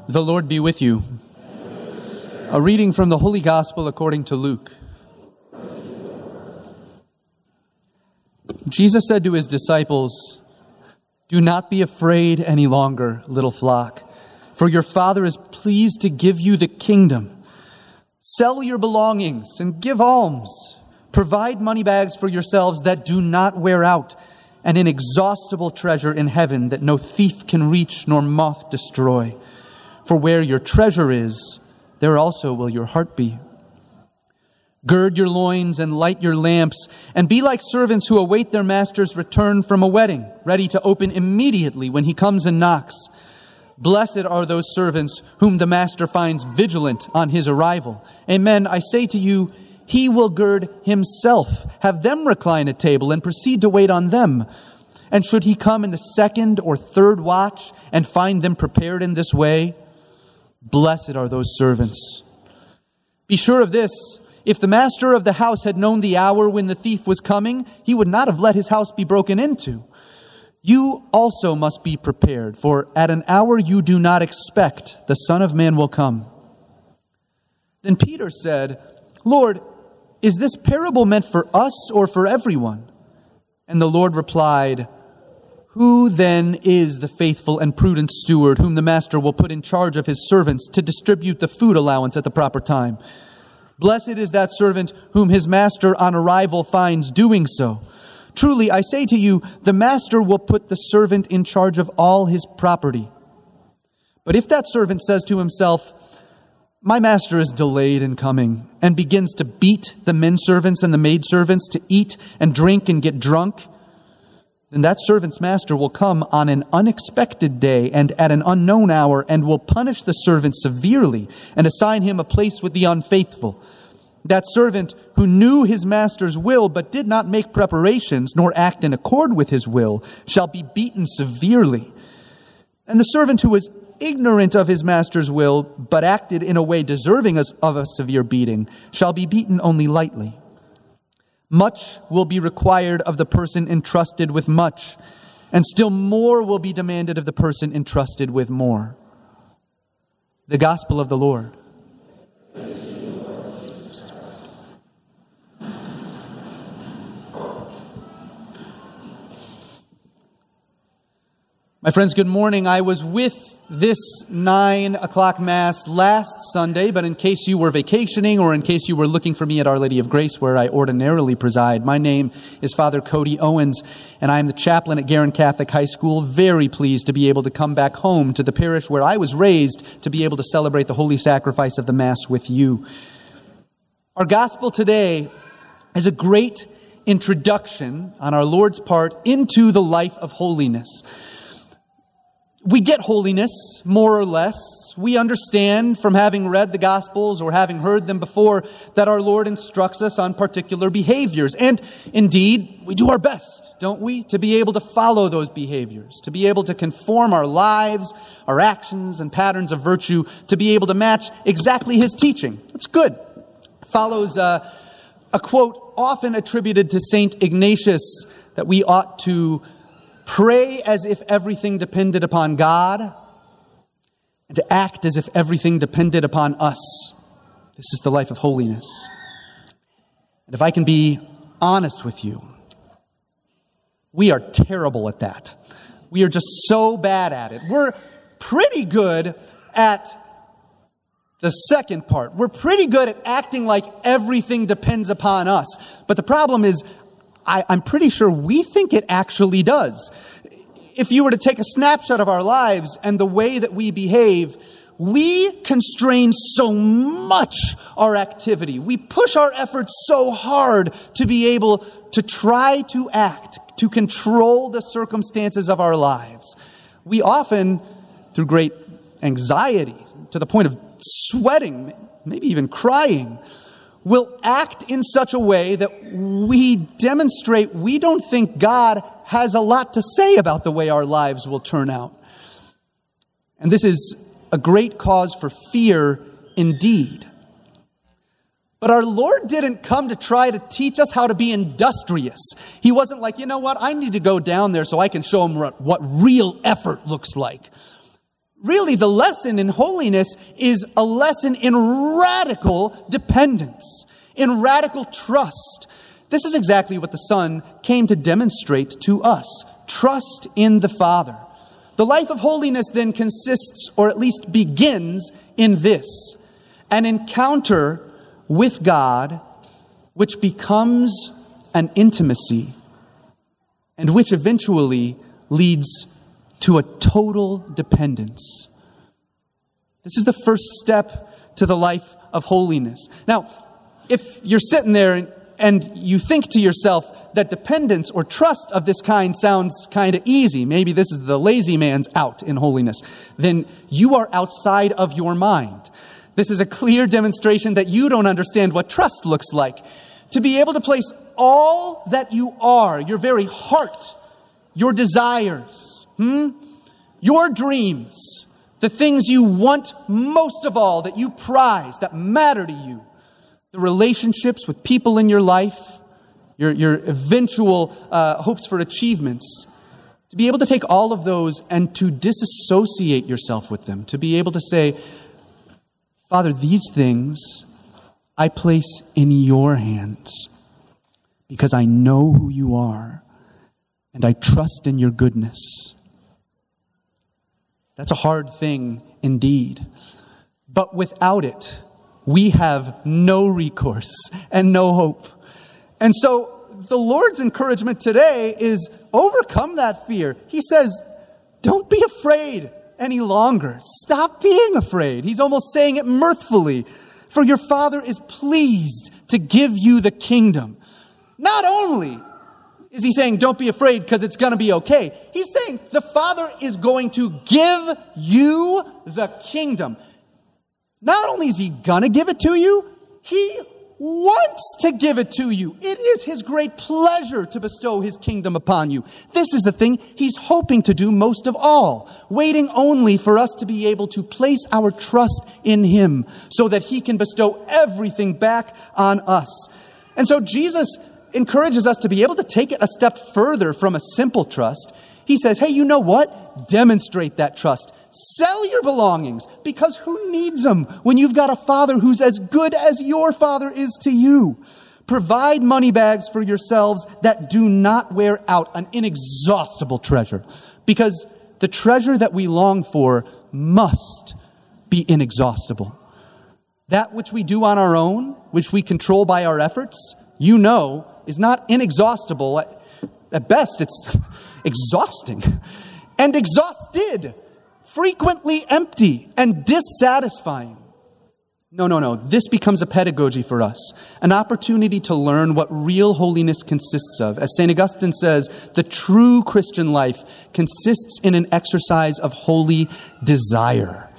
The Lord be with you. A reading from the Holy Gospel according to Luke. Jesus said to his disciples, "Do not be afraid any longer, little flock, for your Father is pleased to give you the kingdom. Sell your belongings and give alms. Provide money bags for yourselves that do not wear out, and an inexhaustible treasure in heaven that no thief can reach nor moth destroy. For where your treasure is, there also will your heart be. Gird your loins and light your lamps, and be like servants who await their master's return from a wedding, ready to open immediately when he comes and knocks. Blessed are those servants whom the master finds vigilant on his arrival. Amen, I say to you, he will gird himself, have them recline at table, and proceed to wait on them. And should he come in the second or third watch and find them prepared in this way, blessed are those servants. Be sure of this, if the master of the house had known the hour when the thief was coming, he would not have let his house be broken into. You also must be prepared, for at an hour you do not expect, the Son of Man will come." Then Peter said, "Lord, is this parable meant for us or for everyone?" And the Lord replied, "Who then is the faithful and prudent steward whom the master will put in charge of his servants to distribute the food allowance at the proper time? Blessed is that servant whom his master on arrival finds doing so. Truly, I say to you, the master will put the servant in charge of all his property. But if that servant says to himself, 'My master is delayed in coming,' and begins to beat the men servants and the maid servants, to eat and drink and get drunk, then that servant's master will come on an unexpected day and at an unknown hour, and will punish the servant severely and assign him a place with the unfaithful. That servant who knew his master's will but did not make preparations nor act in accord with his will shall be beaten severely. And the servant who was ignorant of his master's will but acted in a way deserving of a severe beating shall be beaten only lightly. Much will be required of the person entrusted with much, and still more will be demanded of the person entrusted with more." The Gospel of the Lord. My friends, good morning. I was with this 9 o'clock Mass last Sunday, but in case you were vacationing or in case you were looking for me at Our Lady of Grace, where I ordinarily preside, my name is Father Cody Owens, and I am the chaplain at Guerin Catholic High School. Very pleased to be able to come back home to the parish where I was raised to be able to celebrate the Holy Sacrifice of the Mass with you. Our Gospel today is a great introduction on our Lord's part into the life of holiness. We get holiness, more or less. We understand from having read the Gospels or having heard them before that our Lord instructs us on particular behaviors. And indeed, we do our best, don't we, to be able to follow those behaviors, to be able to conform our lives, our actions, and patterns of virtue, to be able to match exactly His teaching. It's good. Follows a quote often attributed to Saint Ignatius that we ought to pray as if everything depended upon God, and to act as if everything depended upon us. This is the life of holiness. And if I can be honest with you, we are terrible at that. We are just so bad at it. We're pretty good at the second part. We're pretty good at acting like everything depends upon us. But the problem is, I'm pretty sure we think it actually does. If you were to take a snapshot of our lives and the way that we behave, we constrain so much our activity. We push our efforts so hard to be able to try to act, to control the circumstances of our lives. We often, through great anxiety, to the point of sweating, maybe even crying, will act in such a way that we demonstrate we don't think God has a lot to say about the way our lives will turn out. And this is a great cause for fear indeed. But our Lord didn't come to try to teach us how to be industrious. He wasn't like, you know what, I need to go down there so I can show him what real effort looks like. Really, the lesson in holiness is a lesson in radical dependence, in radical trust. This is exactly what the Son came to demonstrate to us. Trust in the Father. The life of holiness then consists, or at least begins, in this: an encounter with God, which becomes an intimacy, and which eventually leads to a total dependence. This is the first step to the life of holiness. Now, if you're sitting there and you think to yourself that dependence or trust of this kind sounds kind of easy, maybe this is the lazy man's out in holiness, then you are outside of your mind. This is a clear demonstration that you don't understand what trust looks like. To be able to place all that you are, your very heart, your desires, your dreams, the things you want most of all, that you prize, that matter to you, the relationships with people in your life, your eventual hopes for achievements, to be able to take all of those and to disassociate yourself with them, to be able to say, Father, these things I place in your hands because I know who you are and I trust in your goodness. That's a hard thing indeed. But without it, we have no recourse and no hope. And so the Lord's encouragement today is overcome that fear. He says, don't be afraid any longer. Stop being afraid. He's almost saying it mirthfully. For your Father is pleased to give you the kingdom. Not only is he saying, don't be afraid because it's going to be okay. He's saying the Father is going to give you the kingdom. Not only is he going to give it to you, he wants to give it to you. It is his great pleasure to bestow his kingdom upon you. This is the thing he's hoping to do most of all, waiting only for us to be able to place our trust in him so that he can bestow everything back on us. And so Jesus encourages us to be able to take it a step further from a simple trust. He says, hey, you know what? Demonstrate that trust. Sell your belongings, because who needs them when you've got a Father who's as good as your Father is to you? Provide money bags for yourselves that do not wear out, an inexhaustible treasure, because the treasure that we long for must be inexhaustible. That which we do on our own, which we control by our efforts, you know, is not inexhaustible. At best, it's exhausting and exhausted, frequently empty and dissatisfying. No. This becomes a pedagogy for us, an opportunity to learn what real holiness consists of. As St. Augustine says, the true Christian life consists in an exercise of holy desire.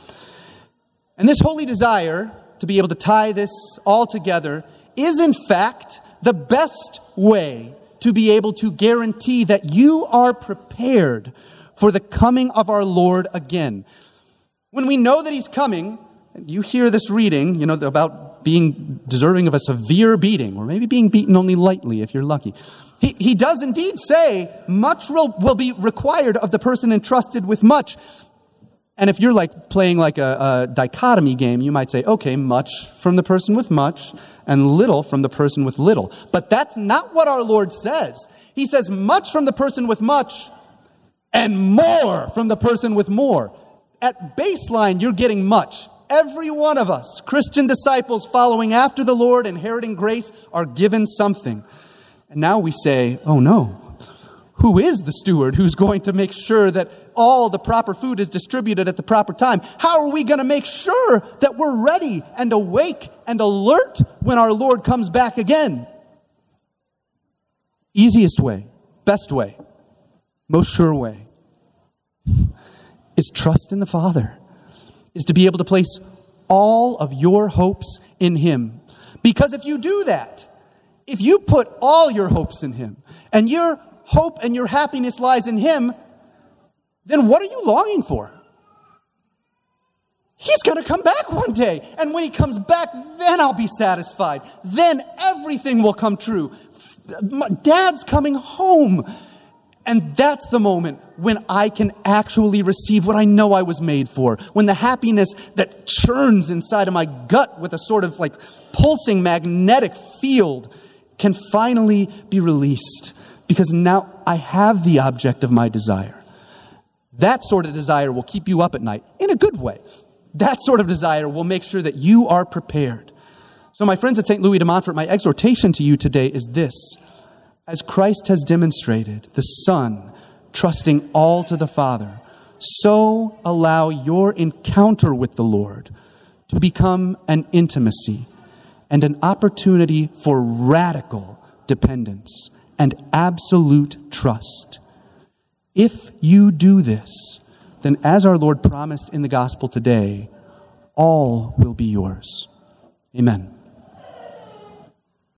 And this holy desire, to be able to tie this all together, is in fact the best way to be able to guarantee that you are prepared for the coming of our Lord again. When we know that he's coming, you hear this reading, about being deserving of a severe beating, or maybe being beaten only lightly if you're lucky. He does indeed say much will be required of the person entrusted with much. And if you're playing a dichotomy game, you might say, okay, much from the person with much and little from the person with little. But that's not what our Lord says. He says much from the person with much and more from the person with more. At baseline, you're getting much. Every one of us, Christian disciples following after the Lord, inheriting grace, are given something. And now we say, oh no. Who is the steward who's going to make sure that all the proper food is distributed at the proper time? How are we going to make sure that we're ready and awake and alert when our Lord comes back again? Easiest way, best way, most sure way is trust in the Father, is to be able to place all of your hopes in him. Because if you do that, if you put all your hopes in him and your hope and your happiness lies in him, then what are you longing for? He's going to come back one day. And when he comes back, then I'll be satisfied. Then everything will come true. Dad's coming home. And that's the moment when I can actually receive what I know I was made for. When the happiness that churns inside of my gut with a sort of like pulsing magnetic field can finally be released. Because now I have the object of my desire. That sort of desire will keep you up at night in a good way. That sort of desire will make sure that you are prepared. So my friends at St. Louis de Montfort, my exhortation to you today is this. As Christ has demonstrated, the Son trusting all to the Father, so allow your encounter with the Lord to become an intimacy and an opportunity for radical dependence and absolute trust. If you do this, then as our Lord promised in the gospel today, all will be yours. Amen.